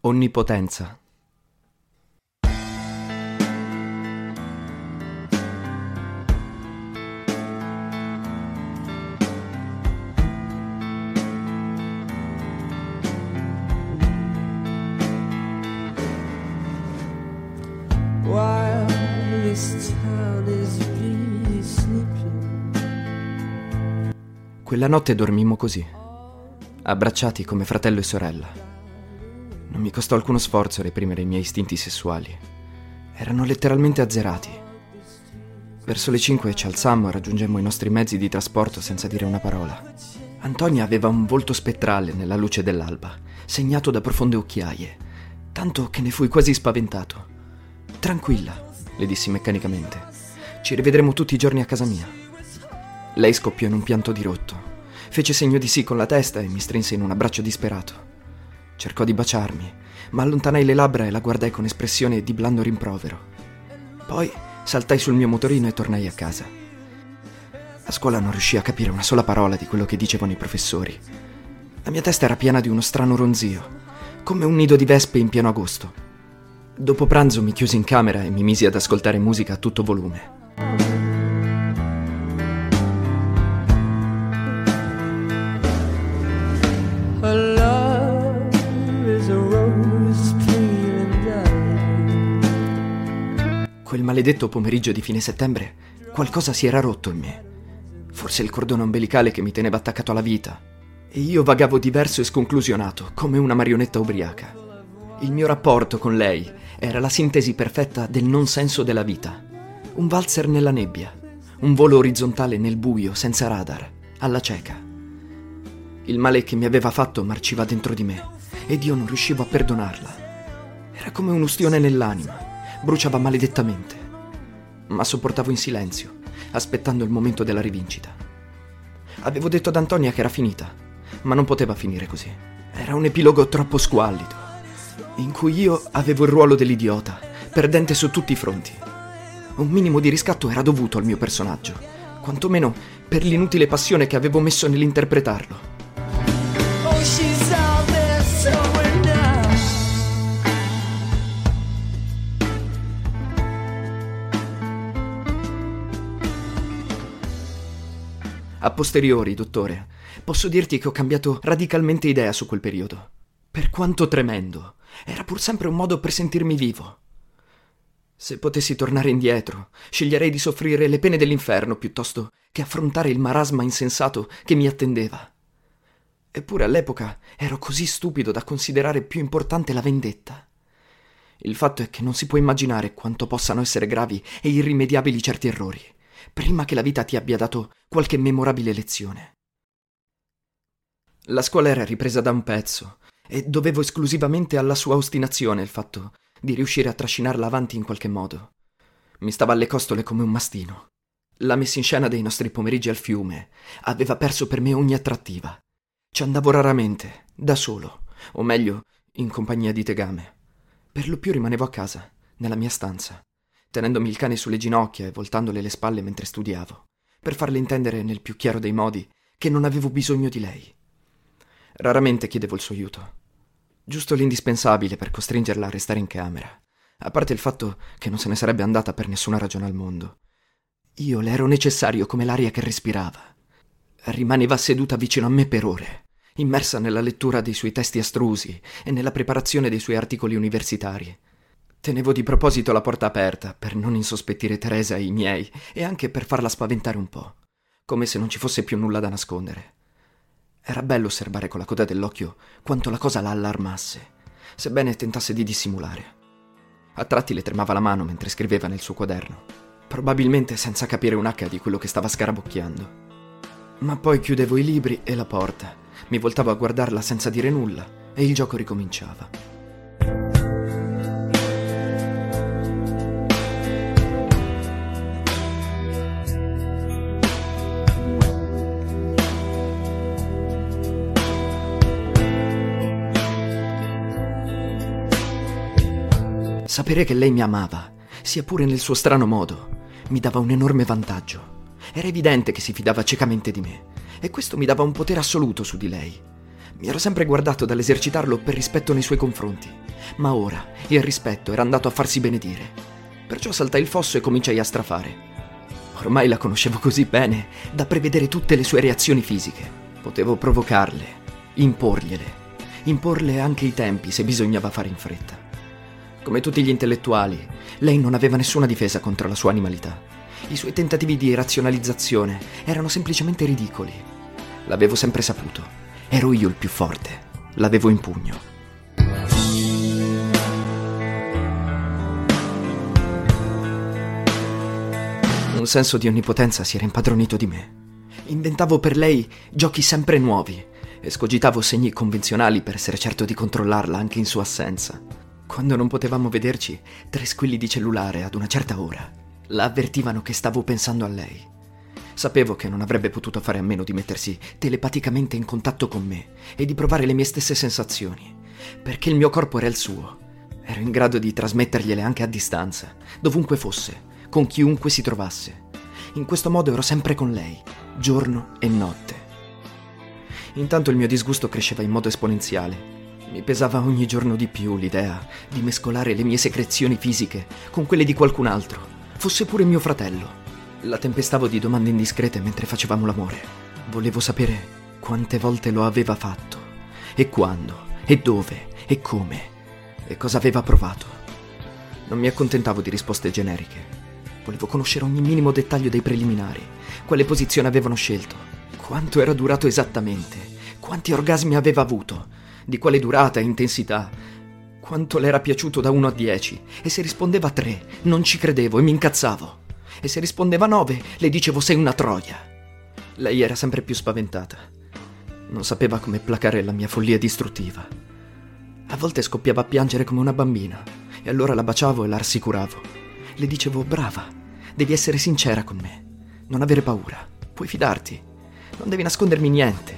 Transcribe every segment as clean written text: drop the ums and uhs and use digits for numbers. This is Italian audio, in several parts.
Onnipotenza. While this town is really sleeping. Quella notte dormimmo così, abbracciati come fratello e sorella. Non mi costò alcuno sforzo reprimere i miei istinti sessuali. Erano letteralmente azzerati. Verso le 5 ci alzammo e raggiungemmo i nostri mezzi di trasporto senza dire una parola. Antonia aveva un volto spettrale nella luce dell'alba, segnato da profonde occhiaie, tanto che ne fui quasi spaventato. «Tranquilla», le dissi meccanicamente. «Ci rivedremo tutti i giorni a casa mia». Lei scoppiò in un pianto dirotto. Fece segno di sì con la testa e mi strinse in un abbraccio disperato. Cercò di baciarmi, ma allontanai le labbra e la guardai con espressione di blando rimprovero. Poi saltai sul mio motorino e tornai a casa. A scuola non riuscii a capire una sola parola di quello che dicevano i professori. La mia testa era piena di uno strano ronzio, come un nido di vespe in pieno agosto. Dopo pranzo mi chiusi in camera e mi misi ad ascoltare musica a tutto volume. Quel maledetto pomeriggio di fine settembre qualcosa si era rotto in me. Forse il cordone ombelicale che mi teneva attaccato alla vita. E io vagavo diverso e sconclusionato, come una marionetta ubriaca. Il mio rapporto con lei era la sintesi perfetta del non senso della vita. Un valzer nella nebbia, un volo orizzontale nel buio, senza radar, alla cieca. Il male che mi aveva fatto marciva dentro di me ed io non riuscivo a perdonarla. Era come un'ustione nell'anima, bruciava maledettamente. Ma sopportavo in silenzio, aspettando il momento della rivincita. Avevo detto ad Antonia che era finita, ma non poteva finire così. Era un epilogo troppo squallido, in cui io avevo il ruolo dell'idiota, perdente su tutti i fronti. Un minimo di riscatto era dovuto al mio personaggio, quantomeno per l'inutile passione che avevo messo nell'interpretarlo. Oh, she's out there somewhere now. A posteriori, dottore, posso dirti che ho cambiato radicalmente idea su quel periodo. Per quanto tremendo, era pur sempre un modo per sentirmi vivo. Se potessi tornare indietro, sceglierei di soffrire le pene dell'inferno piuttosto che affrontare il marasma insensato che mi attendeva. Eppure all'epoca ero così stupido da considerare più importante la vendetta. Il fatto è che non si può immaginare quanto possano essere gravi e irrimediabili certi errori, prima che la vita ti abbia dato qualche memorabile lezione. La scuola era ripresa da un pezzo e dovevo esclusivamente alla sua ostinazione il fatto di riuscire a trascinarla avanti in qualche modo. Mi stava alle costole come un mastino. La messa in scena dei nostri pomeriggi al fiume aveva perso per me ogni attrattiva. Ci andavo raramente, da solo, o meglio, in compagnia di Tegame. Per lo più rimanevo a casa, nella mia stanza, tenendomi il cane sulle ginocchia e voltandole le spalle mentre studiavo, per farle intendere nel più chiaro dei modi che non avevo bisogno di lei. Raramente chiedevo il suo aiuto. Giusto l'indispensabile per costringerla a restare in camera, a parte il fatto che non se ne sarebbe andata per nessuna ragione al mondo. Io le ero necessario come l'aria che respirava. Rimaneva seduta vicino a me per ore, immersa nella lettura dei suoi testi astrusi e nella preparazione dei suoi articoli universitari. Tenevo di proposito la porta aperta per non insospettire Teresa e i miei e anche per farla spaventare un po', come se non ci fosse più nulla da nascondere. Era bello osservare con la coda dell'occhio quanto la cosa la allarmasse, sebbene tentasse di dissimulare. A tratti le tremava la mano mentre scriveva nel suo quaderno, probabilmente senza capire un H di quello che stava scarabocchiando. Ma poi chiudevo i libri e la porta, mi voltavo a guardarla senza dire nulla e il gioco ricominciava. Sapere che lei mi amava, sia pure nel suo strano modo, mi dava un enorme vantaggio. Era evidente che si fidava ciecamente di me, e questo mi dava un potere assoluto su di lei. Mi ero sempre guardato dall'esercitarlo per rispetto nei suoi confronti, ma ora il rispetto era andato a farsi benedire. Perciò saltai il fosso e cominciai a strafare. Ormai la conoscevo così bene da prevedere tutte le sue reazioni fisiche. Potevo provocarle, imporle anche i tempi se bisognava fare in fretta. Come tutti gli intellettuali, lei non aveva nessuna difesa contro la sua animalità. I suoi tentativi di razionalizzazione erano semplicemente ridicoli. L'avevo sempre saputo. Ero io il più forte. L'avevo in pugno. Un senso di onnipotenza si era impadronito di me. Inventavo per lei giochi sempre nuovi, escogitavo segni convenzionali per essere certo di controllarla anche in sua assenza. Quando non potevamo vederci, 3 squilli di cellulare ad una certa ora la avvertivano che stavo pensando a lei. Sapevo che non avrebbe potuto fare a meno di mettersi telepaticamente in contatto con me e di provare le mie stesse sensazioni, perché il mio corpo era il suo. Ero in grado di trasmettergliele anche a distanza, dovunque fosse, con chiunque si trovasse. In questo modo ero sempre con lei, giorno e notte. Intanto il mio disgusto cresceva in modo esponenziale. Mi pesava ogni giorno di più l'idea di mescolare le mie secrezioni fisiche con quelle di qualcun altro, fosse pure mio fratello. La tempestavo di domande indiscrete mentre facevamo l'amore. Volevo sapere quante volte lo aveva fatto, e quando, e dove, e come, e cosa aveva provato. Non mi accontentavo di risposte generiche. Volevo conoscere ogni minimo dettaglio dei preliminari, quale posizione avevano scelto, quanto era durato esattamente, quanti orgasmi aveva avuto, di quale durata e intensità, quanto le era piaciuto da 1 a 10, e se rispondeva 3 non ci credevo e mi incazzavo, e se rispondeva 9 le dicevo sei una troia. Lei era sempre più spaventata, non sapeva come placare la mia follia distruttiva. A volte scoppiava a piangere come una bambina, e allora la baciavo e la rassicuravo. Le dicevo, brava, devi essere sincera con me, non avere paura, puoi fidarti, non devi nascondermi niente.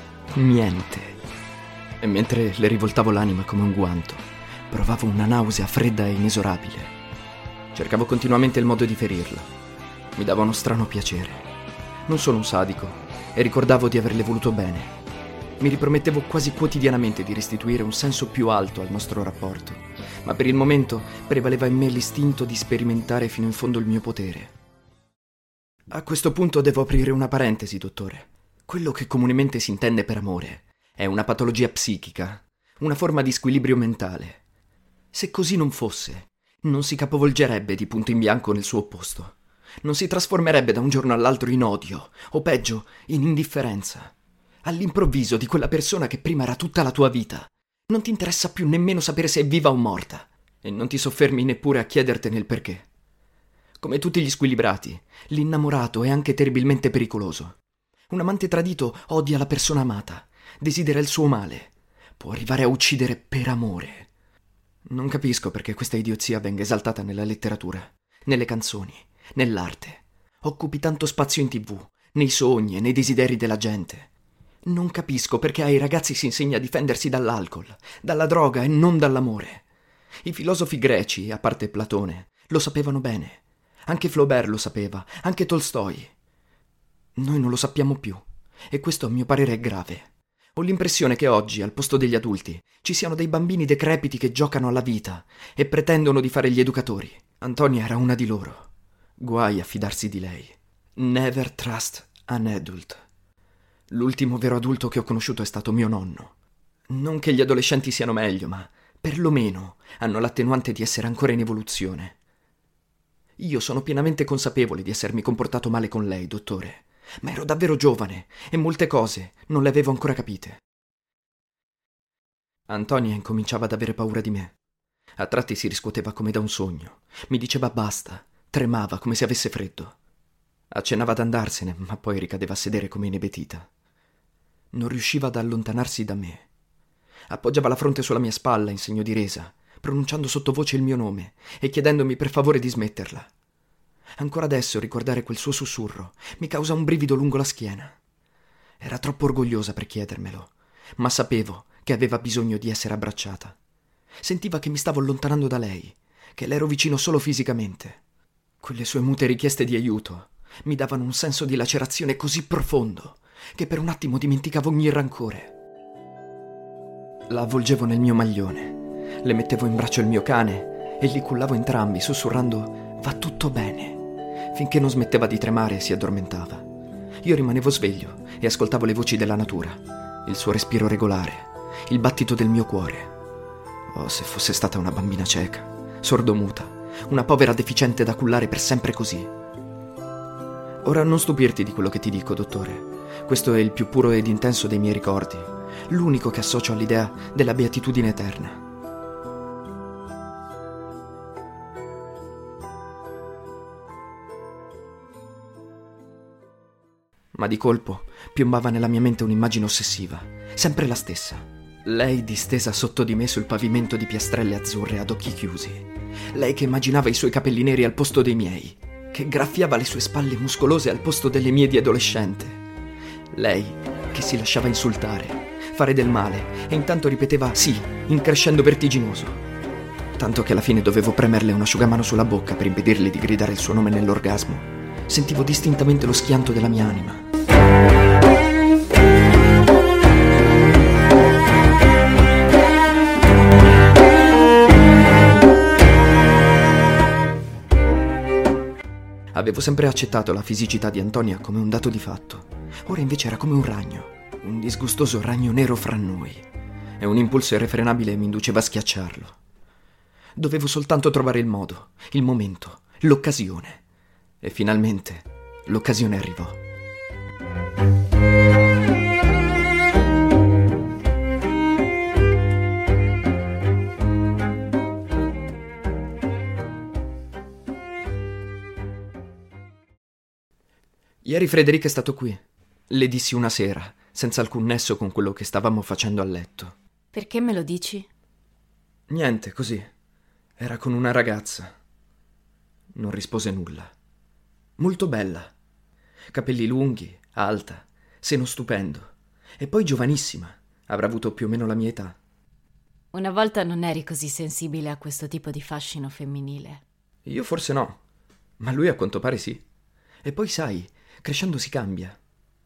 E mentre le rivoltavo l'anima come un guanto, provavo una nausea fredda e inesorabile. Cercavo continuamente il modo di ferirla. Mi dava uno strano piacere. Non sono un sadico e ricordavo di averle voluto bene. Mi ripromettevo quasi quotidianamente di restituire un senso più alto al nostro rapporto, ma per il momento prevaleva in me l'istinto di sperimentare fino in fondo il mio potere. A questo punto devo aprire una parentesi, dottore. Quello che comunemente si intende per amore è una patologia psichica, una forma di squilibrio mentale. Se così non fosse, non si capovolgerebbe di punto in bianco nel suo opposto. Non si trasformerebbe da un giorno all'altro in odio, o peggio, in indifferenza. All'improvviso di quella persona che prima era tutta la tua vita. Non ti interessa più nemmeno sapere se è viva o morta, e non ti soffermi neppure a chiedertene il perché. Come tutti gli squilibrati, l'innamorato è anche terribilmente pericoloso. Un amante tradito odia la persona amata, desidera il suo male, può arrivare a uccidere per amore. Non capisco perché questa idiozia venga esaltata nella letteratura, nelle canzoni, nell'arte. Occupi tanto spazio in TV, nei sogni e nei desideri della gente. Non capisco perché ai ragazzi si insegna a difendersi dall'alcol, dalla droga e non dall'amore. I filosofi greci, a parte Platone, lo sapevano bene. Anche Flaubert lo sapeva, anche Tolstoi. Noi non lo sappiamo più, e questo a mio parere è grave. Ho l'impressione che oggi, al posto degli adulti, ci siano dei bambini decrepiti che giocano alla vita e pretendono di fare gli educatori. Antonia era una di loro. Guai a fidarsi di lei. Never trust an adult. L'ultimo vero adulto che ho conosciuto è stato mio nonno. Non che gli adolescenti siano meglio, ma perlomeno hanno l'attenuante di essere ancora in evoluzione. Io sono pienamente consapevole di essermi comportato male con lei, dottore, ma ero davvero giovane e molte cose non le avevo ancora capite. Antonia incominciava ad avere paura di me. A tratti si riscuoteva come da un sogno. Mi diceva basta, tremava come se avesse freddo. Accennava ad andarsene, ma poi ricadeva a sedere come inebetita. Non riusciva ad allontanarsi da me. Appoggiava la fronte sulla mia spalla in segno di resa, pronunciando sottovoce il mio nome e chiedendomi per favore di smetterla. Ancora adesso ricordare quel suo sussurro mi causa un brivido lungo la schiena. Era troppo orgogliosa per chiedermelo, ma sapevo che aveva bisogno di essere abbracciata. Sentiva che mi stavo allontanando da lei, che le ero vicino solo fisicamente. Quelle sue mute richieste di aiuto mi davano un senso di lacerazione così profondo che per un attimo dimenticavo ogni rancore. La avvolgevo nel mio maglione, Le mettevo in braccio il mio cane e li cullavo entrambi, sussurrando «Va tutto bene», finché non smetteva di tremare e si addormentava. Io rimanevo sveglio e ascoltavo le voci della natura, il suo respiro regolare, il battito del mio cuore. Oh, se fosse stata una bambina cieca, sordomuta, una povera deficiente da cullare per sempre così. Ora non stupirti di quello che ti dico, dottore. Questo è il più puro ed intenso dei miei ricordi, l'unico che associo all'idea della beatitudine eterna. Ma di colpo piombava nella mia mente un'immagine ossessiva, sempre la stessa. Lei distesa sotto di me sul pavimento di piastrelle azzurre ad occhi chiusi. Lei che immaginava i suoi capelli neri al posto dei miei, che graffiava le sue spalle muscolose al posto delle mie di adolescente. Lei che si lasciava insultare, fare del male e intanto ripeteva sì, in crescendo vertiginoso. Tanto che alla fine dovevo premerle un asciugamano sulla bocca per impedirle di gridare il suo nome nell'orgasmo. Sentivo distintamente lo schianto della mia anima. Avevo sempre accettato la fisicità di Antonia come un dato di fatto. Ora invece era come un ragno, un disgustoso ragno nero fra noi. E un impulso irrefrenabile mi induceva a schiacciarlo. Dovevo soltanto trovare il modo, il momento, l'occasione. E finalmente l'occasione arrivò. Ieri Frederica è stato qui. Le dissi una sera, senza alcun nesso con quello che stavamo facendo a letto. Perché me lo dici? Niente, così. Era con una ragazza. Non rispose nulla. Molto bella. Capelli lunghi, alta, seno stupendo. E poi giovanissima. Avrà avuto più o meno la mia età. Una volta non eri così sensibile a questo tipo di fascino femminile. Io forse no, ma lui a quanto pare sì. E poi sai, crescendo si cambia.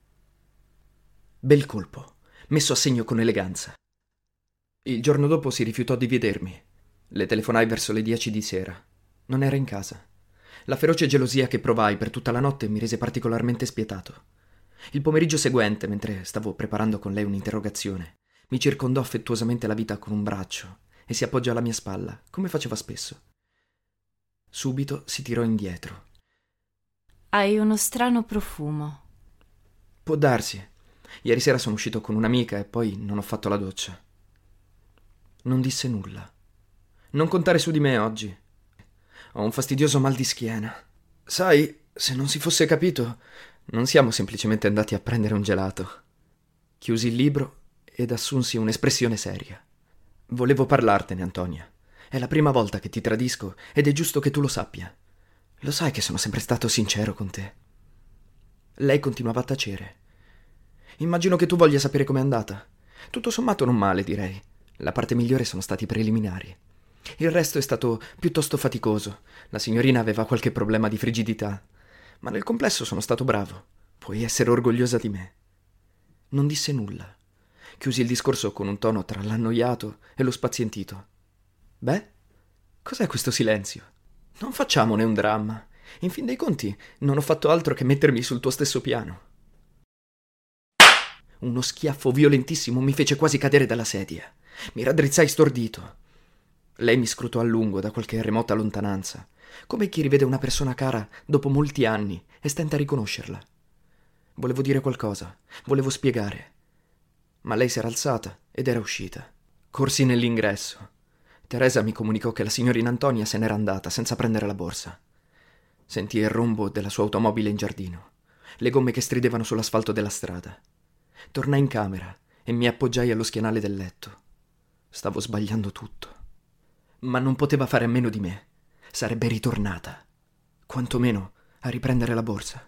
Bel colpo, messo a segno con eleganza. Il giorno dopo si rifiutò di vedermi. Le telefonai verso le 10 di sera. Non era in casa. La feroce gelosia che provai per tutta la notte mi rese particolarmente spietato. Il pomeriggio seguente, mentre stavo preparando con lei un'interrogazione, mi circondò affettuosamente la vita con un braccio e si appoggiò alla mia spalla, come faceva spesso. Subito si tirò indietro. Hai uno strano profumo. Può darsi. Ieri sera sono uscito con un'amica e poi non ho fatto la doccia. Non disse nulla. Non contare su di me oggi. Ho un fastidioso mal di schiena. Sai, se non si fosse capito, non siamo semplicemente andati a prendere un gelato. Chiusi il libro ed assunsi un'espressione seria. Volevo parlartene, Antonia. È la prima volta che ti tradisco ed è giusto che tu lo sappia. Lo sai che sono sempre stato sincero con te. Lei continuava a tacere. Immagino che tu voglia sapere com'è andata. Tutto sommato non male, direi. La parte migliore sono stati i preliminari. Il resto è stato piuttosto faticoso. La signorina aveva qualche problema di frigidità. Ma nel complesso sono stato bravo. Puoi essere orgogliosa di me. Non disse nulla. Chiusi il discorso con un tono tra l'annoiato e lo spazientito. Beh, cos'è questo silenzio? Non facciamone un dramma. In fin dei conti, non ho fatto altro che mettermi sul tuo stesso piano. Uno schiaffo violentissimo mi fece quasi cadere dalla sedia. Mi raddrizzai stordito. Lei mi scrutò a lungo da qualche remota lontananza, come chi rivede una persona cara dopo molti anni e stenta a riconoscerla. Volevo dire qualcosa, volevo spiegare. Ma lei si era alzata ed era uscita. Corsi nell'ingresso. Teresa mi comunicò che la signorina Antonia se n'era andata senza prendere la borsa. Sentii il rombo della sua automobile in giardino, le gomme che stridevano sull'asfalto della strada. Tornai in camera e mi appoggiai allo schienale del letto. Stavo sbagliando tutto. Ma non poteva fare a meno di me. Sarebbe ritornata, quantomeno a riprendere la borsa.